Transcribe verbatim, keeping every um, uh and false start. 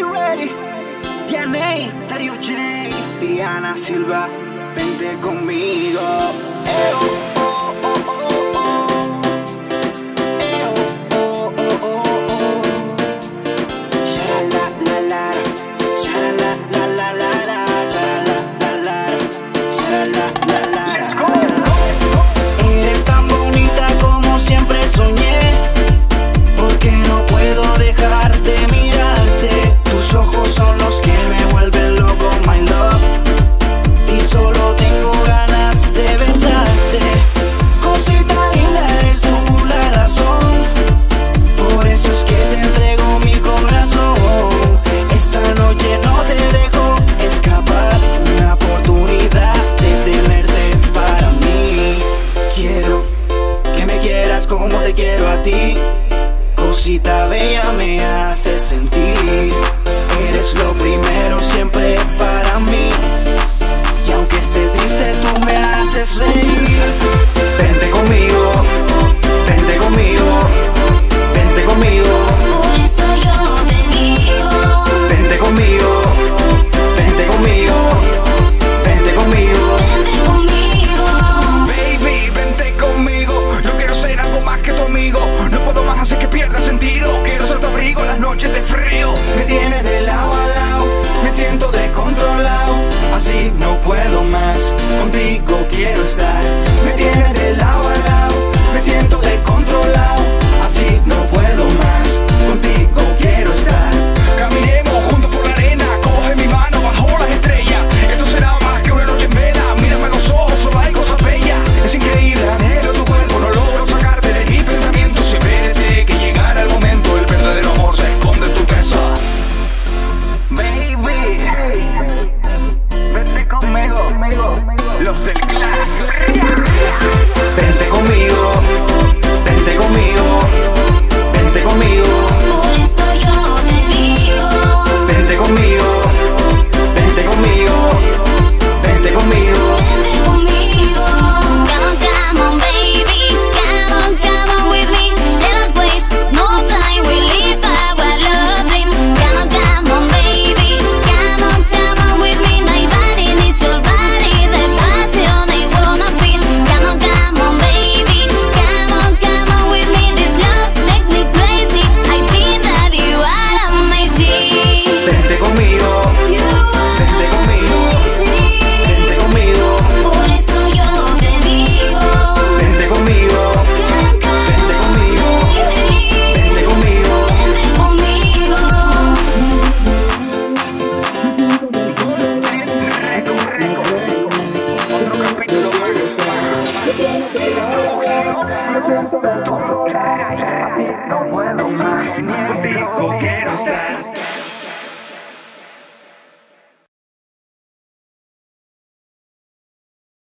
ready. Tiene Dario J, Diana Silva, vente conmigo. Eh, oh, oh, oh, oh, oh. Eh, oh, oh, oh, oh, oh. Sha-la-la-la-la, sha-la-la-la-la-la, sha-la-la-la-la, sha-la-la-la-la. Let's go. Eres tan bonita como siempre soñé, porque no puedo dejar de mirarte. Tus ojos son los que me vuelven loco, my love, y solo tengo ganas de besarte. Cosita linda, eres tú la razón, por eso es que te entrego mi corazón. Esta noche no te dejo escapar, una oportunidad de tenerte para mí. Quiero que me quieras como te quiero a ti. Cosita bella me hace sentir. Eres lo primero siempre para mí, y aunque esté triste tú me haces reír. Vente conmigo, vente conmigo, vente conmigo. Por eso yo te digo, Vente conmigo, vente conmigo, vente conmigo. vente conmigo. Baby, vente conmigo. Yo quiero ser algo más que tu amigo. No puedo más hacer que pierda el sentido. Quiero ser tu abrigo en las noches de frío. Me tienes de lado a lado, me siento descontrolado. Así no puedo más, contigo quiero estar. Me tienes de lado a lado, me siento descontrolado. Así no puedo más, contigo quiero estar. Caminemos juntos por la arena. Coge mi mano bajo las estrellas. Esto será más que una noche en vela. Mírame a los ojos, solo hay cosas bellas. Es increíble, anhelo tu cuerpo. No logro sacarte de mis pensamientos. Siempre deseé que llegara el momento. El verdadero amor se esconde en tu casa. Baby, vente conmigo, Los del clan. vente conmigo, vente conmigo, vente conmigo. Por eso yo te digo, Vente conmigo, vente conmigo, vente conmigo. vente conmigo. Come on, come on, baby. Come on, come on with me. Let us waste no time. We live our love dream. Come on, come on, baby. Come on, come on with me. My body needs your body. The passion I wanna feel. Come on, come on, baby. Come on, come on with me. This love makes me crazy. I feel that you are amazing. Vente conmigo, You are vente conmigo, amazing. vente conmigo, Por eso yo te digo, vente conmigo, come, come, vente conmigo, vente conmigo. vente conmigo. Otro capítulo más. No puedo más, Contigo quiero estar.